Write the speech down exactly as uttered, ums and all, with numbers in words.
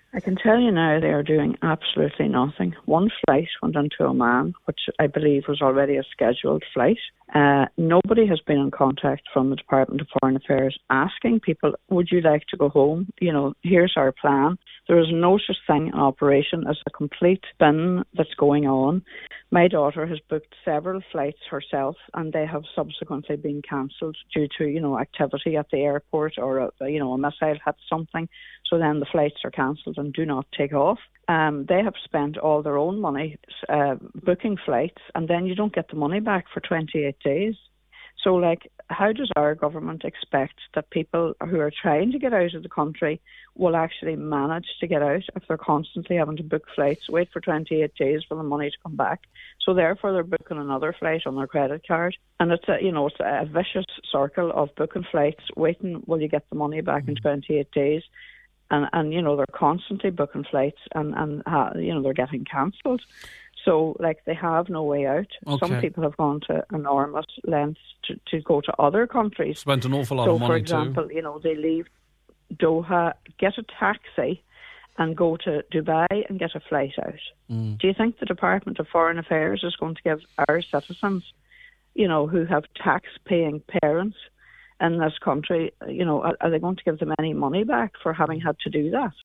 I can tell you now they are doing absolutely nothing. One flight went into Oman, which I believe was already a scheduled flight. Uh, nobody has been in contact from the Department of Foreign Affairs asking people, would you like to go home? You know, here's our plan. There is no such thing in operation as a complete spin that's going on. My daughter has booked several flights herself and they have subsequently been cancelled due to, you know, activity at the airport or, a, you know, a missile hit something. So then the flights are cancelled and do not take off. Um, they have spent all their own money uh, booking flights, and then you don't get the money back for twenty-eight days. So, like, how does our government expect that people who are trying to get out of the country will actually manage to get out if they're constantly having to book flights, wait for twenty-eight days for the money to come back? So therefore, they're booking another flight on their credit card, and it's a, you know, it's a vicious circle of booking flights, waiting, will you get the money back in twenty-eight days? And, and, you know, they're constantly booking flights and, and uh, you know, they're getting cancelled. So, like, they have no way out. Okay. Some people have gone to enormous lengths to, to go to other countries. Spent an awful lot so of money, for example, too. you know, they leave Doha, get a taxi and go to Dubai and get a flight out. Mm. Do you think the Department of Foreign Affairs is going to give our citizens, you know, who have tax-paying parents in this country, you know, are, are they going to give them any money back for having had to do that?